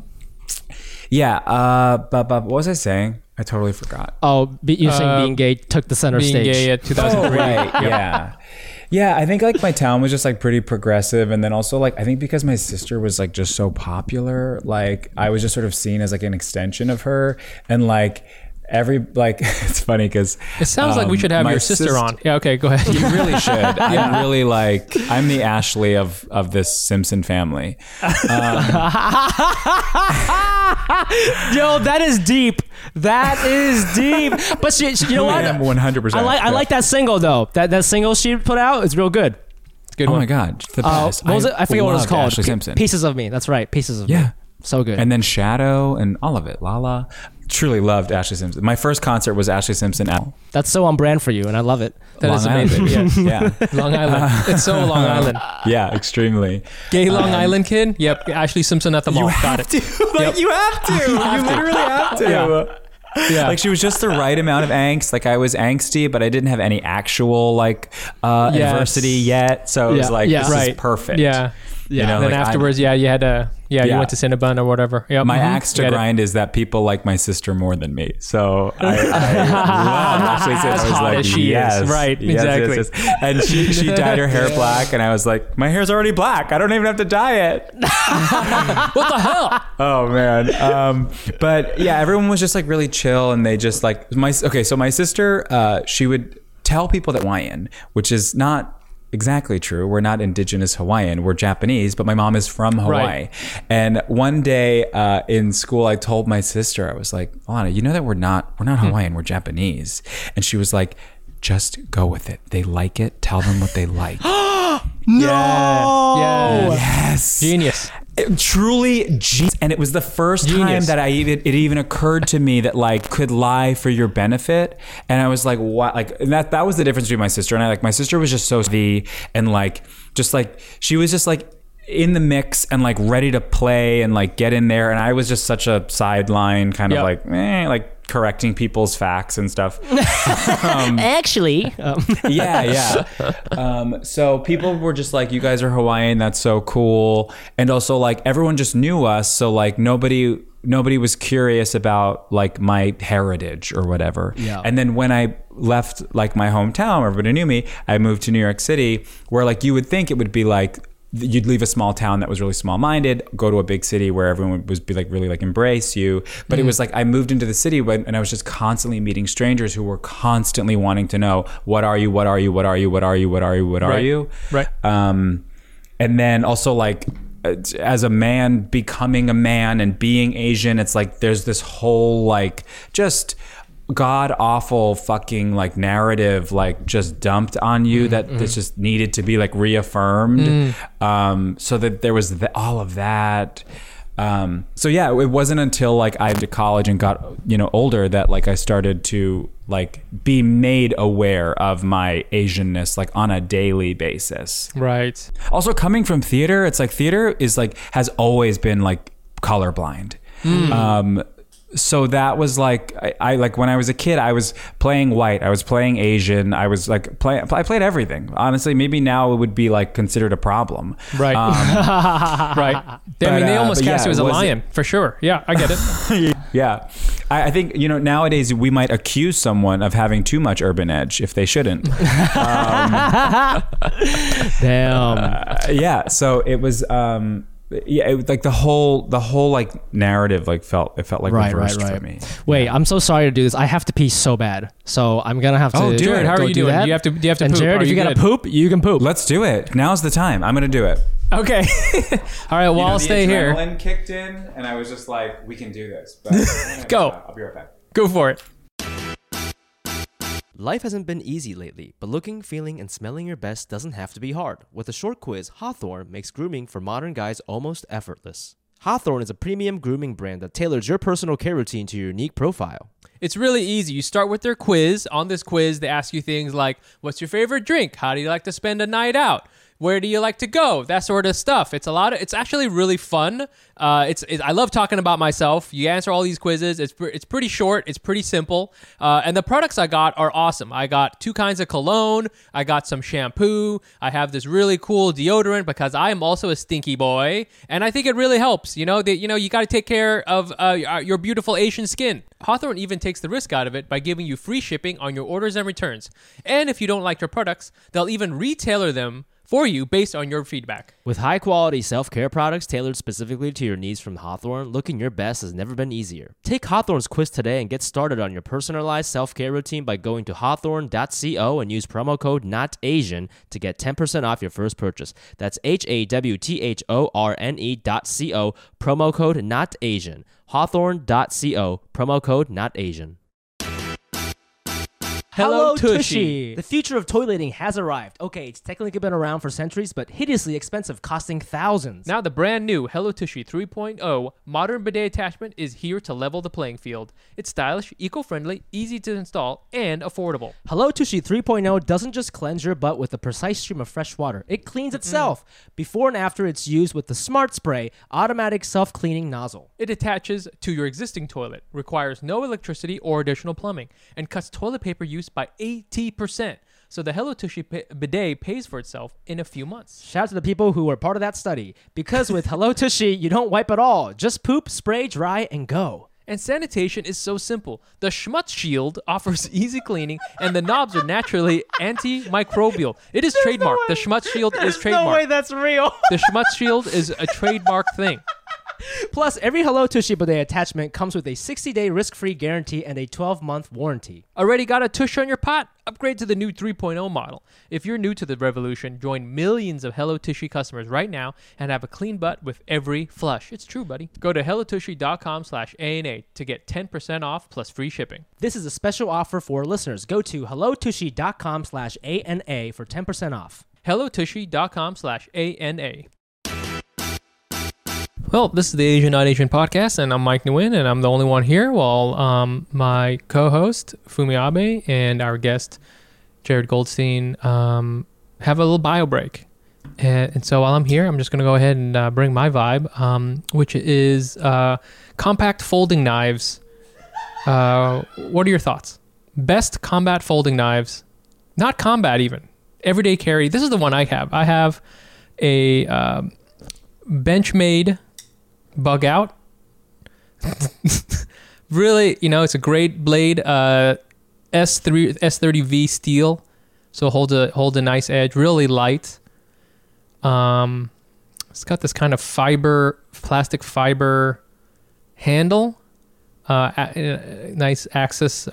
But what was I saying? I totally forgot. Oh, you're saying being gay took the center stage. Being gay at 2003. Right. Yeah. Yeah, I think like my town was just like pretty progressive, and then also like I think because my sister was like just so popular, like I was just sort of seen as like an extension of her, and like it's funny because it sounds like we should have your sister on. Yeah, okay, go ahead. You really should. I'm really like I'm the Ashley of this Simpson family. Yo, that is deep. That is deep. But you know what? I am 100%. I like that single though. That single she put out is real good. Good oh one. my god, the best. What was it? I forget what it was called. Ashley Simpson. Pieces of Me. That's right. Pieces of Me. Yeah. So good. And then Shadow and all of it. Lala. Truly loved Ashley Simpson. My first concert was Ashley Simpson at That's so on brand for you, and I love it. That is amazing. Yeah. Long Island. It's so Long Island. Yeah, extremely. Gay Long Island kid? Yep. Ashley Simpson at the mall. Got it. Like, you have to. You literally have to. Yeah. Like she was just the right amount of angst. Like I was angsty, but I didn't have any actual like adversity yet. So it was like, this is perfect. Yeah. You know, then like, afterwards, you had to, you went to Cinnabon or whatever. Yep. My axe to grind is that people like my sister more than me. So I love Ashley Simpson. I was hot like, as she is. Right, exactly. Yes. And she dyed her hair black, and I was like, my hair's already black. I don't even have to dye it. What the hell? Oh man. But yeah, everyone was just like really chill, and they just like so my sister, she would tell people that Hawaiian, which is not exactly true. We're not indigenous Hawaiian. We're Japanese, but my mom is from Hawaii. Right. And one day in school, I told my sister, I was like, Alana, you know that we're not Hawaiian. We're Japanese. And she was like, just go with it. They like it. Tell them what they like. No. Yes. Genius. Truly genius. And it was the first time that it even occurred to me that like could lie for your benefit. And I was like, what? Like, and that was the difference between my sister and I. Like, my sister was just so savvy and like just like she was just like in the mix and like ready to play and like get in there, and I was just such a sideline kind of like correcting people's facts and stuff. Actually, so people were just like, you guys are Hawaiian, that's so cool. And also like everyone just knew us, so like nobody was curious about like my heritage or whatever. And then when I left like my hometown, everybody knew me, I moved to New York City, where like you would think it would be like you'd leave a small town that was really small-minded, go to a big city where everyone was be like really like embrace you. But it was like I moved into the city and I was just constantly meeting strangers who were constantly wanting to know, what are you? What are you? What are you? What are you? What are you? What are you? Right. And then also like as a man becoming a man and being Asian, it's like there's this whole like just god awful fucking like narrative like just dumped on you that just needed to be like reaffirmed. So that there was all of that. So yeah, it wasn't until like I went to college and got, you know, older that like I started to like be made aware of my Asianness like on a daily basis. Right. Also coming from theater, it's like theater is like has always been like colorblind. So that was like I like when I was a kid, I was playing white, I was playing Asian, I was like I played everything. Honestly, maybe now it would be like considered a problem. Right. Right. I mean, they almost cast you as a lion for sure. Yeah, I get it. Yeah. I think, you know, nowadays we might accuse someone of having too much urban edge if they shouldn't. Damn. Yeah. So it was, yeah, it was like the whole like narrative like felt like reversed for me. Wait, I'm so sorry to do this. I have to pee so bad, so I'm gonna have to. Oh, Jared, how are you doing? Do you have to And poop? Jared, Are if you good? gotta poop, you can poop. Let's do it. Now's the time. I'm gonna do it. Okay. All right. Well, I'll stay here. Adrenaline kicked in, and I was just like, "We can do this." But Go. I'll be right back. Go for it. Life hasn't been easy lately, but looking, feeling, and smelling your best doesn't have to be hard. With a short quiz, Hawthorne makes grooming for modern guys almost effortless. Hawthorne is a premium grooming brand that tailors your personal care routine to your unique profile. It's really easy. You start with their quiz. On this quiz, they ask you things like, what's your favorite drink? How do you like to spend a night out? Where do you like to go? That sort of stuff. It's actually really fun. I love talking about myself. You answer all these quizzes. It's pretty short. It's pretty simple. And the products I got are awesome. I got 2 kinds of cologne. I got some shampoo. I have this really cool deodorant because I am also a stinky boy, and I think it really helps. You know, you got to take care of your beautiful Asian skin. Hawthorne even takes the risk out of it by giving you free shipping on your orders and returns. And if you don't like their products, they'll even retailer them for you based on your feedback. With high-quality self-care products tailored specifically to your needs from Hawthorne, looking your best has never been easier. Take Hawthorne's quiz today and get started on your personalized self-care routine by going to hawthorne.co and use promo code NOTAsian to get 10% off your first purchase. That's HAWTHORNE.co, promo code NOTAsian. Hawthorne.co, promo code NOTAsian. Hello Tushy! The future of toileting has arrived. Okay, it's technically been around for centuries, but hideously expensive, costing thousands. Now the brand new Hello Tushy 3.0 modern bidet attachment is here to level the playing field. It's stylish, eco-friendly, easy to install, and affordable. Hello Tushy 3.0 doesn't just cleanse your butt with a precise stream of fresh water. It cleans itself. Before and after it's used with the Smart Spray automatic self-cleaning nozzle. It attaches to your existing toilet, requires no electricity or additional plumbing, and cuts toilet paper use by 80%. So the Hello Tushy bidet pays for itself in a few months. Shout out to the people who were part of that study. Because with Hello Tushy, you don't wipe at all. Just poop, spray, dry, and go. And sanitation is so simple. The Schmutz Shield offers easy cleaning, and the knobs are naturally antimicrobial. It is trademarked. The Schmutz Shield is trademarked. No way that's real. The Schmutz Shield is a trademark thing. Plus, every Hello Tushy bidet attachment comes with a 60-day risk-free guarantee and a 12-month warranty. Already got a tush on your pot? Upgrade to the new 3.0 model. If you're new to the revolution, join millions of Hello Tushy customers right now and have a clean butt with every flush. It's true, buddy. Go to hellotushy.com/ANA to get 10% off plus free shipping. This is a special offer for listeners. Go to hellotushy.com/ANA for 10% off. hellotushy.com/ANA. Well, this is the Asian Not Asian podcast, and I'm Mike Nguyen, and I'm the only one here, while my co-host, Fumi Abe, and our guest, Jared Goldstein, have a little bio break. And so while I'm here, I'm just going to go ahead and bring my vibe, which is compact folding knives. What are your thoughts? Best combat folding knives. Not combat even. Everyday carry. This is the one I have. I have a Benchmade Bug Out. Really, it's a great blade. S30V steel, so holds a nice edge. Really light. It's got this kind of plastic fiber handle. Nice access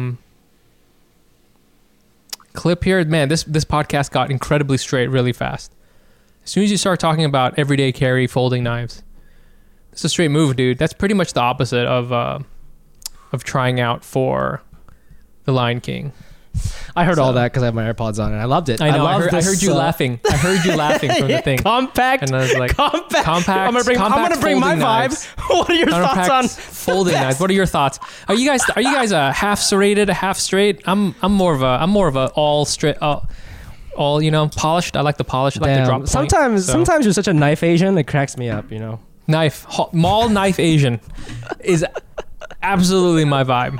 clip here. Man, this podcast got incredibly straight really fast. As soon as you start talking about everyday carry folding knives, it's a straight move, dude. That's pretty much the opposite of trying out for The Lion King. I heard all that because I have my AirPods on and I loved it. I know. I loved heard you laughing. I heard you laughing from the thing. Compact. And I was like, compact. I'm gonna bring my knives. vibe. What are your thoughts on folding knives? What are your thoughts? Are you guys a half serrated, a half straight? I'm more of a all straight, all polished. I like the polish. I like the drop point. Sometimes you're such a knife Asian. It cracks me up. Mall knife Asian is absolutely my vibe.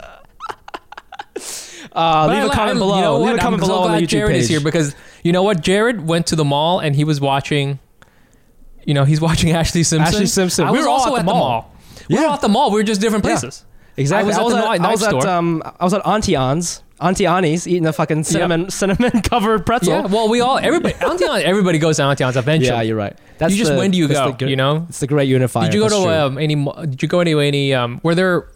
Leave a comment below. Leave a comment below on the YouTube Jared page. is here because you know what? Jared went to the mall and he was watching. He's watching Ashley Simpson. Ashley Simpson. We were also at the mall. We were at the mall. We were just different places. Yeah, exactly. I was at Auntie Annie's eating a fucking cinnamon covered pretzel. Yeah. Well, everybody goes to Auntie Annie's eventually. Yeah, you're right. When do you go? It's the great unifier. Did you go to any? Did you go to any? Were there?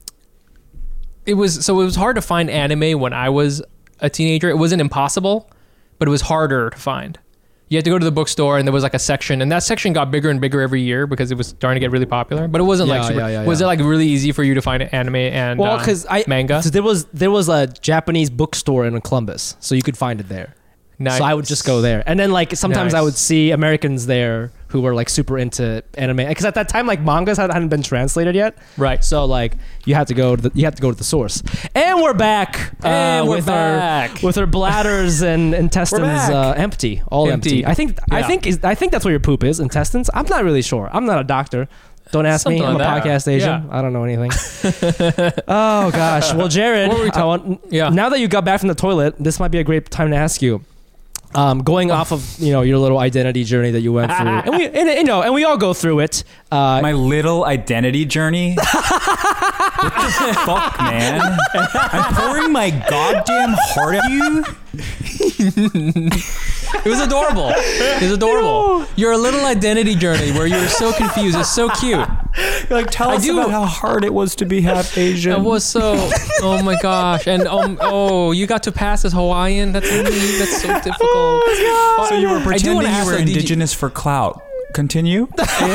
It was hard to find anime when I was a teenager. It wasn't impossible, but it was harder to find. You had to go to the bookstore and there was like a section, and that section got bigger and bigger every year because it was starting to get really popular. But it wasn't was it like really easy for you to find anime and manga? So there was a Japanese bookstore in Columbus, so you could find it there. Nice. So I would just go there, and then like sometimes I would see Americans there who were like super into anime, because at that time like mangas hadn't been translated yet. Right. So like you had to go to the source. And we're back. With our bladders and intestines empty, all empty. I think that's what your poop is, intestines. I'm not really sure. I'm not a doctor. Don't ask me. I'm a podcast Asian. I don't know anything. Oh gosh. Well, Jared, now that you got back from the toilet, this might be a great time to ask you. Going off of your little identity journey that you went through, and we all go through it. My little identity journey. What the fuck, man? I'm pouring my goddamn heart at you. It was adorable. Your little identity journey where you're so confused. It's so cute. Like, tell us about how hard it was to be half Asian. It was so. Oh my gosh! And you got to pass as Hawaiian. That's so difficult. Oh my God. So you were pretending you were indigenous for clout. Continue.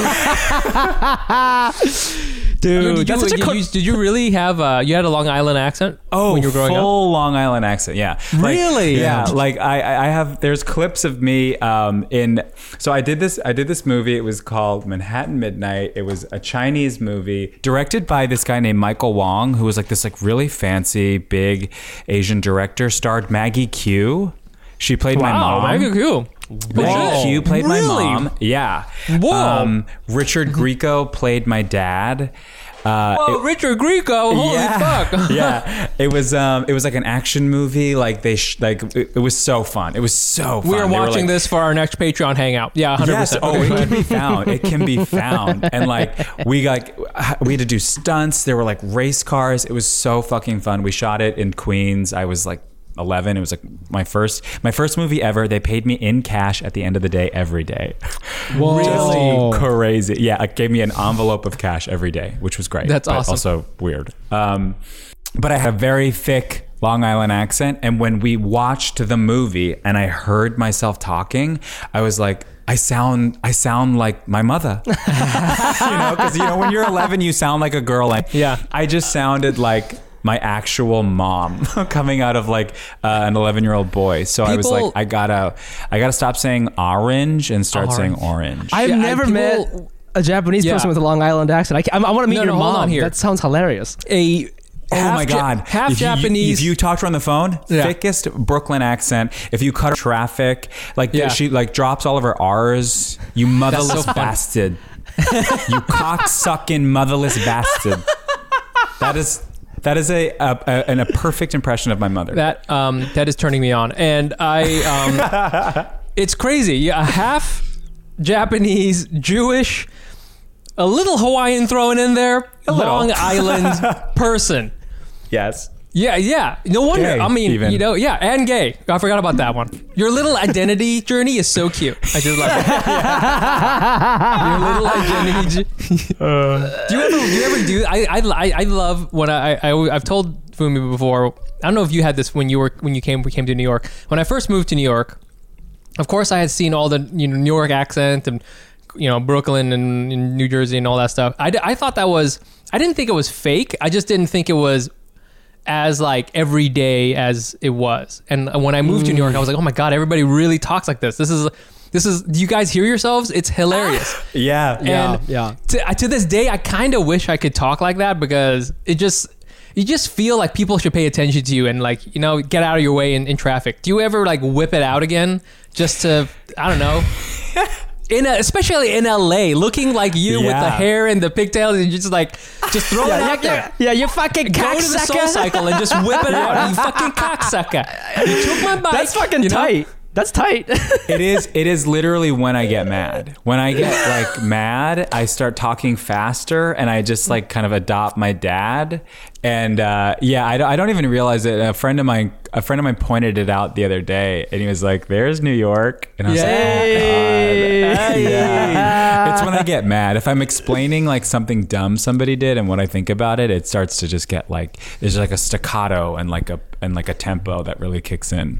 Dude, did you really have you had a Long Island accent when you were growing up? Full Long Island accent, yeah. Really? Yeah. Like I have. There's clips of me So I did this movie. It was called Manhattan Midnight. It was a Chinese movie directed by this guy named Michael Wong, who was like this like really fancy big Asian director. Starred Maggie Q. She played my mom. Maggie Q. Maggie Q played my mom. Yeah. Whoa. Richard Grieco played my dad. Richard Grieco. Holy fuck. Yeah. It was like an action movie. Like it was so fun. It was so fun. We are watching this for our next Patreon hangout. Yeah, 100%. Yes. Oh, it can be found. It can be found. And like we had to do stunts. There were like race cars. It was so fucking fun. We shot it in Queens. I was like 11. It was like my first movie ever. They paid me in cash at the end of the day every day. Whoa. Just crazy. Yeah, it gave me an envelope of cash every day, which was great. That's awesome. Also weird. But I had a very thick Long Island accent, and when we watched the movie and I heard myself talking, I was like, I sound like my mother. Because when you're 11 you sound like a girl. I just sounded like my actual mom coming out of like an 11-year-old boy. So I was like, I gotta stop saying orange and start saying orange. I've never met a Japanese person with a Long Island accent. I want to meet your mom. Hold on here. That sounds hilarious. Oh my God. Half Japanese. If you talk to her on the phone, thickest Brooklyn accent. If you cut her traffic, she like drops all of her R's. You motherless bastard. You cocksucking motherless bastard. That is a perfect impression of my mother. That is turning me on, and it's crazy. Yeah, half Japanese, Jewish, a little Hawaiian thrown in there, Long Island person. Yes. Yeah. No wonder. Gay, I mean, even. and gay. I forgot about that one. Your little identity journey is so cute. I just love it. Your little identity. Do you ever do? I love when I've told Fumi before. I don't know if you had this when you came to New York. When I first moved to New York, of course I had seen all the New York accent and Brooklyn and New Jersey and all that stuff. I thought that was. I didn't think it was fake. I just didn't think it was as like everyday as it was. And when I moved to New York, I was like, oh my God, everybody really talks like this. This is. Do you guys hear yourselves? It's hilarious. Yeah. To this day, I kind of wish I could talk like that because you just feel like people should pay attention to you and like, get out of your way in traffic. Do you ever like whip it out again just to, I don't know, especially in LA, looking like you with the hair and the pigtails and just throw it out there. Yeah, you fucking cocksucker. Go to the Soul Cycle and just whip it out. You fucking cocksucker. You took my bike. That's fucking tight. That's tight. It is literally when I get mad. When I get like mad, I start talking faster and I just like kind of adopt my dad. And I don't even realize it. A friend of mine pointed it out the other day and he was like, there's New York. And I was like, oh God. Yeah. It's when I get mad. If I'm explaining like something dumb somebody did and when I think about it, it starts to just get like, there's like a staccato and like a tempo that really kicks in.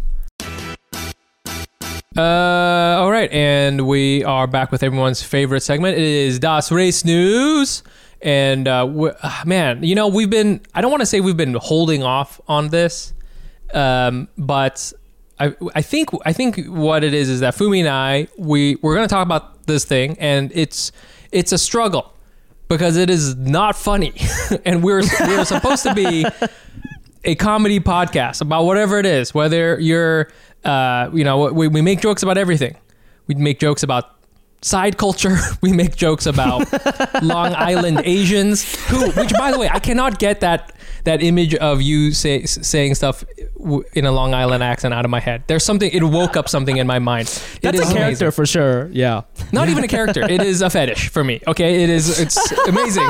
All right, and we are back with everyone's favorite segment. It is Das Race News, and man, we've been. I don't want to say we've been holding off on this, but I think what it is that Fumi and I we're going to talk about this thing, and it's a struggle because it is not funny, and we're supposed to be a comedy podcast about whatever it is, whether you're. We make jokes about everything. We make jokes about side culture. We make jokes about Long Island Asians, which by the way, I cannot get that image of you saying stuff in a Long Island accent out of my head. There's something, it woke up something in my mind. That's a character amazing. For sure. Yeah. Not even a character. It is a fetish for me. Okay. It's amazing.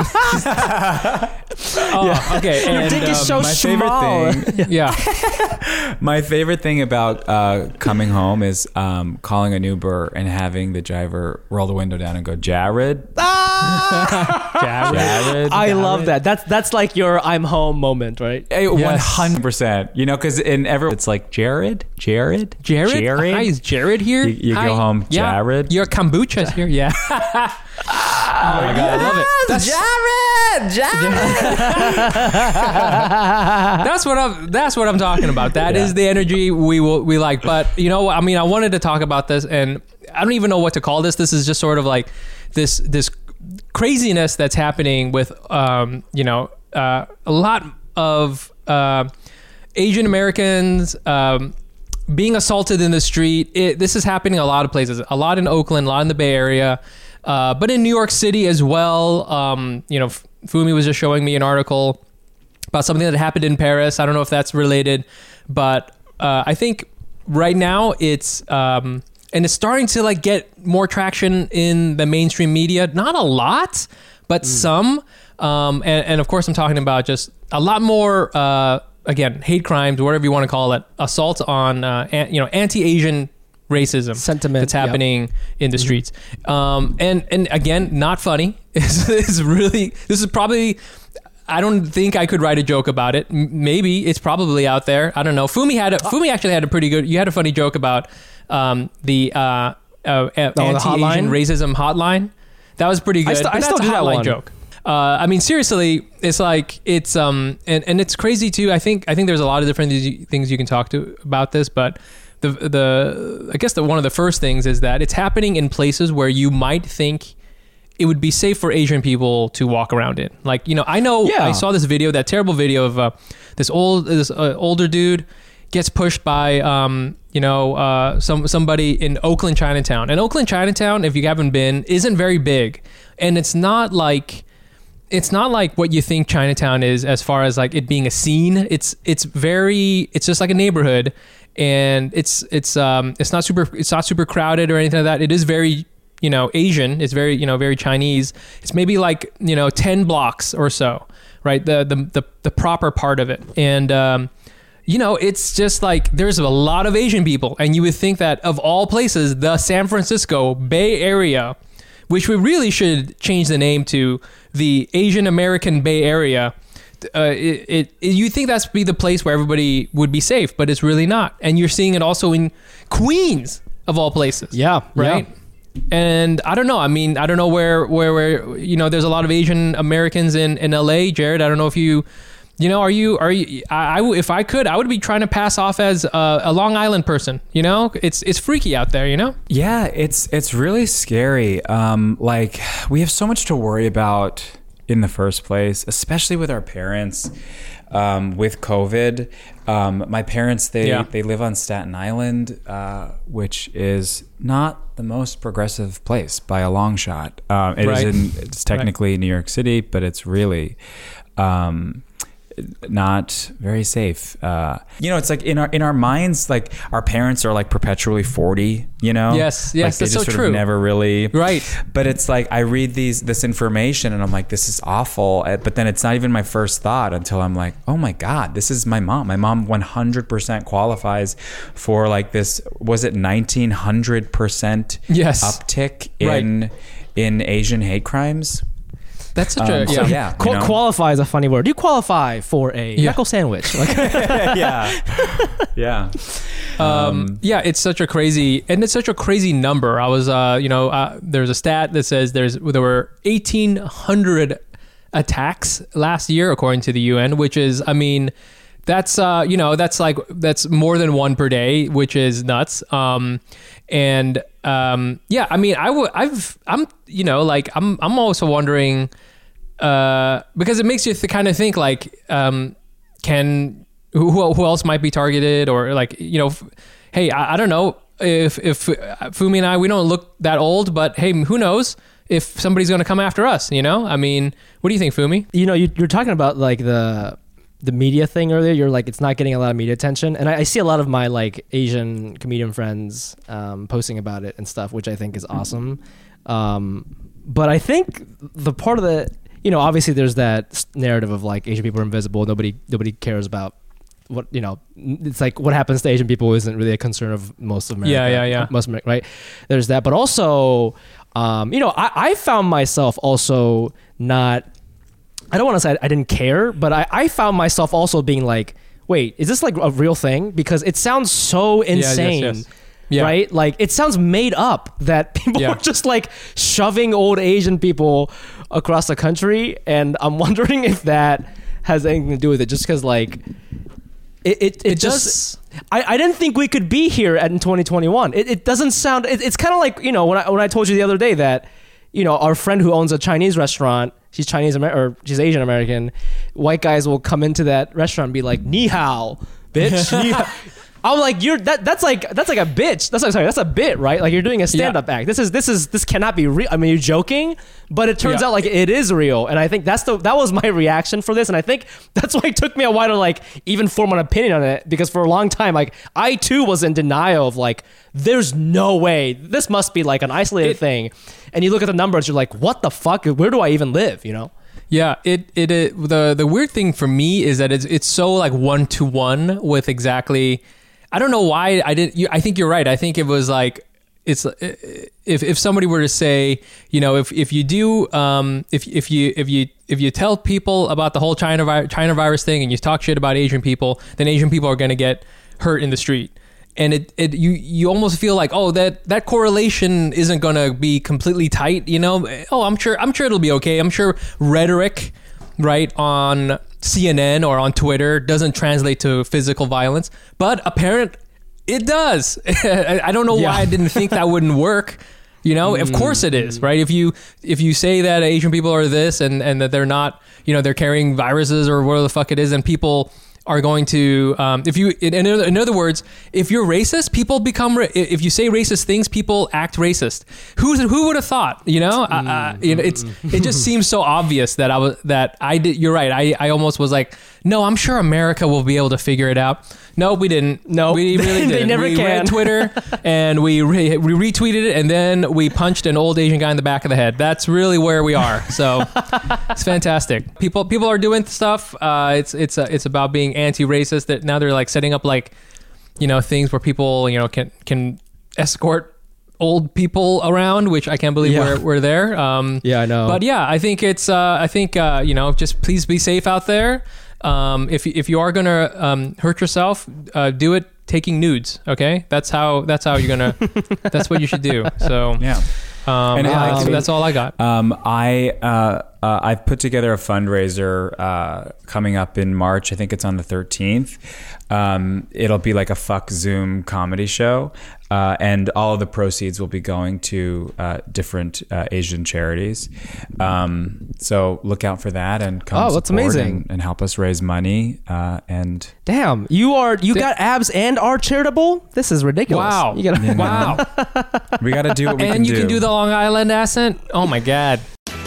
Okay. Your and, dick is so my small. favorite thing. Yeah. My favorite thing about coming home is calling an Uber and having the driver roll the window down and go, Jared. Jared. I love that. That's like your I'm home moment, right? 100%. Because in everyone it's like Jared. Hi, is Jared here? You go home, Jared. Your kombucha's here. Yeah. Oh my God, I love it. That's Jared. That's what I'm talking about. That is the energy we like. But I wanted to talk about this, and I don't even know what to call this. This is just sort of like this craziness that's happening with a lot of Asian Americans being assaulted in the street. This is happening a lot of places, a lot in Oakland, a lot in the Bay Area, but in New York City as well. Fumi was just showing me an article about something that happened in Paris. I don't know if that's related, but I think right now it's and it's starting to like get more traction in the mainstream media. Not a lot, but some. And of course, I'm talking about just a lot more, again, hate crimes, whatever you want to call it, assault on, anti-Asian racism sentiment that's happening in the streets. And again, not funny. This is probably, I don't think I could write a joke about it. Maybe it's probably out there. I don't know. Fumi actually had a pretty good, you had a funny joke about the anti-Asian racism hotline. That was pretty good. I still do that one. Joke. I mean, seriously, it's like and it's crazy too. I think there's a lot of different things you can talk to about this, but I guess one of the first things is that it's happening in places where you might think it would be safe for Asian people to walk around in. Like, I know I saw this video, that terrible video of this older dude gets pushed by somebody in Oakland Chinatown. And Oakland Chinatown, if you haven't been, isn't very big, and it's not like what you think Chinatown is as far as like it being a scene. It's just like a neighborhood, and it's not super crowded or anything like that. It is very Asian. It's very very Chinese. It's maybe like 10 blocks or so right? The proper part of it. And it's just like there's a lot of Asian people, and you would think that of all places, the San Francisco Bay Area, which we really should change the name to the Asian American Bay Area. You think that's be the place where everybody would be safe, but it's really not. And you're seeing it also in Queens of all places. Yeah. Right. Yeah. And I don't know. I mean, I don't know where there's a lot of Asian Americans in LA. Jared, I don't know if you if I could, I would be trying to pass off as a Long Island person. It's freaky out there. Yeah, it's really scary. Like we have so much to worry about in the first place, especially with our parents, with COVID. My parents, they live on Staten Island, which is not the most progressive place by a long shot. It's technically New York City, but it's really not very safe. It's like in our minds, like our parents are like perpetually 40, Yes, like that's so true. Never really. Right. But it's like I read this information and I'm like, this is awful. But then it's not even my first thought until I'm like, oh my God, this is my mom. My mom 100% qualifies for like this, was it 1900% uptick in Asian hate crimes? That's such a qualify is a funny word. You qualify for a knuckle sandwich. It's such a crazy number. I was there's a stat that says there were 1,800 attacks last year according to the UN, which is, I mean, that's that's more than one per day, which is nuts. I mean, I'm also wondering, because it makes you kind of think like, who else might be targeted, or like, hey, I don't know if Fumi and I, we don't look that old, but hey, who knows if somebody's going to come after us, I mean, what do you think, Fumi? You're talking about like the media thing earlier. You're like, it's not getting a lot of media attention, and I see a lot of my like Asian comedian friends posting about it and stuff, which I think is awesome. But I think the part of the, obviously there's that narrative of like Asian people are invisible, nobody cares about what, it's like what happens to Asian people isn't really a concern of most of America. Yeah. Most of America, right? There's that, but also I found myself also not, I don't want to say I didn't care, but I found myself also being like, wait, is this like a real thing? Because it sounds so insane. Yes. Yeah. Right? Like it sounds made up that people are just like shoving old Asian people across the country. And I'm wondering if that has anything to do with it, just because like it just, I didn't think we could be here in 2021. It doesn't sound, it's kind of like, when I told you the other day that, our friend who owns a Chinese restaurant, she's she's Asian American, white guys will come into that restaurant and be like, ni hao, bitch. Ni hao. I'm like, that's like a bitch. That's a bit, right? Like you're doing a stand-up act. This cannot be real. I mean, you're joking, but it turns out like it is real. And I think that was my reaction for this. And I think that's why it took me a while to like even form an opinion on it, because for a long time, like I too was in denial of like, there's no way this must be like an isolated thing. And you look at the numbers, you're like, what the fuck? Where do I even live? Yeah, the weird thing for me is that it's so like 1-to-1 with exactly. I don't know why I didn't. I think you're right. I think it was like, it's if somebody were to say, if you do, if you tell people about the whole China virus thing and you talk shit about Asian people, then Asian people are going to get hurt in the street. And you almost feel like, oh, that correlation isn't going to be completely tight, Oh, I'm sure it'll be okay. I'm sure rhetoric, right, on CNN or on Twitter doesn't translate to physical violence, but apparently it does. I don't know why I didn't think that wouldn't work. Of course it is, right? If you say that Asian people are this and that they're not, they're carrying viruses or whatever the fuck it is, and people are going to, in other words, if you're racist, people become, if you say racist things, people act racist. Who would have thought, it just seems so obvious that you're right. I almost was like, no, I'm sure America will be able to figure it out. No, we didn't. No, we really didn't. They never we can. read Twitter and we retweeted it, and then we punched an old Asian guy in the back of the head. That's really where we are. So it's fantastic. People are doing stuff. It's about being anti-racist. That now they're like setting up like, things where people can escort old people around, which I can't believe we're there. Yeah, I know. But yeah, I think it's just please be safe out there. If you are gonna hurt yourself, do it taking nudes. Okay, that's how you're gonna. That's what you should do. So Yeah. that's all I got. I've put together a fundraiser coming up in March. I think it's on the 13th. It'll be like a fuck Zoom comedy show, and all of the proceeds will be going to different Asian charities. So look out for that and come that's support amazing. and help us raise money. And Damn, you got abs and are charitable? This is ridiculous. Wow. You gotta, Wow. we got to do what we can do. And you can do the Long Island accent. Oh my God.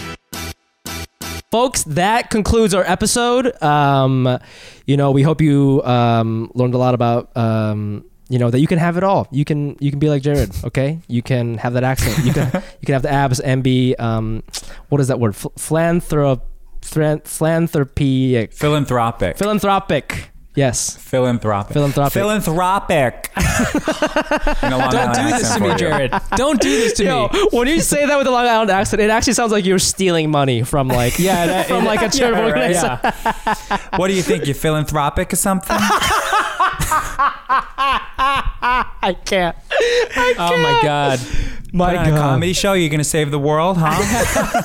Folks, that concludes our episode. We hope you learned a lot about that you can have it all. You can be like Jared, okay? You can have that accent. You can have the abs and be what is that word? Philanthropic. Philanthropic. Yes. Philanthropic. In a Long Don't Island do this accent to me, for you. Jared. Don't do this to Yo, me. when you say that with a Long Island accent, it actually sounds like you're stealing money from like a charitable organization. What do you think? You philanthropic or something? I can't. Oh my God. Put on a comedy show? You're gonna save the world, huh?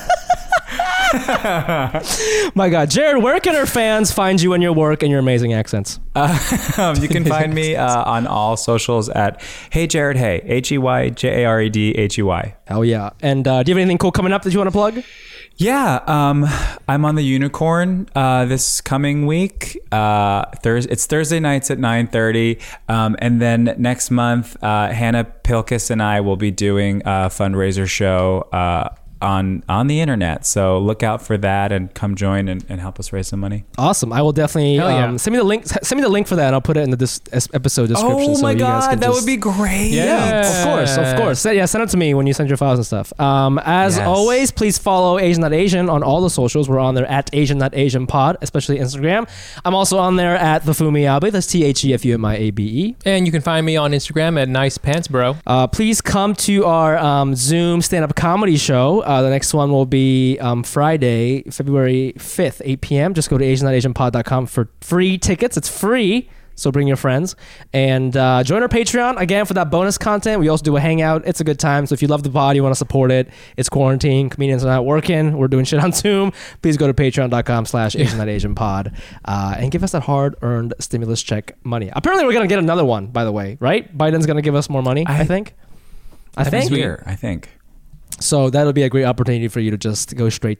My God, Jared, where can our fans find you and your work and your amazing accents? You can find me on all socials at Hey Jared Hey, HeyJaredHey. Hell yeah! And do you have anything cool coming up that you want to plug? Yeah, I'm on the Unicorn this coming week. It's Thursday nights at 9:30, and then next month, Hannah Pilkis and I will be doing a fundraiser show on the internet. So look out for that and come join and help us raise some money. Awesome! I will definitely send me the link. Send me the link for that, and I'll put it in the episode description. Oh my you guys God, can that would be great! Yeah, of course. Yeah, send it to me when you send your files and stuff. As always, please follow Asian.Asian on all the socials. We're on there at Asian.Asian Pod, especially Instagram. I'm also on there at the Fumiabe. That's TheFumiabe. And you can find me on Instagram at Nice Pants Bro. Please come to our Zoom stand-up comedy show. The next one will be Friday, February 5th, 8 p.m. Just go to Asian.AsianPod.com for free tickets. It's free, so bring your friends. And join our Patreon, again, for that bonus content. We also do a hangout. It's a good time. So if you love the pod, you want to support it, it's quarantine, comedians are not working, we're doing shit on Zoom, please go to patreon.com/Asian.AsianPod and give us that hard-earned stimulus check money. Apparently, we're going to get another one, by the way, right? Biden's going to give us more money, I think. I think. So that'll be a great opportunity for you to just go straight to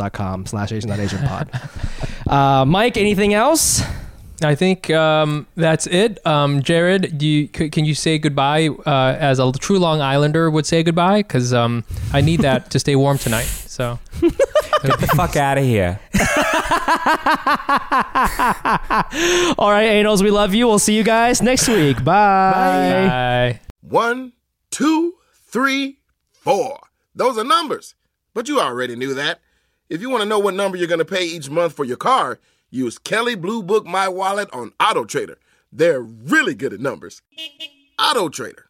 patreon.com/Asian.AsianPod. Mike, anything else? I think that's it. Jared, can you say goodbye as a true Long Islander would say goodbye? Because I need that to stay warm tonight. So get the fuck out of here. All right, Anals, we love you. We'll see you guys next week. Bye. Bye. 1, 2, 3, 4. Those are numbers, but you already knew that. If you want to know what number you're going to pay each month for your car, use Kelley Blue Book My Wallet on AutoTrader. They're really good at numbers. AutoTrader.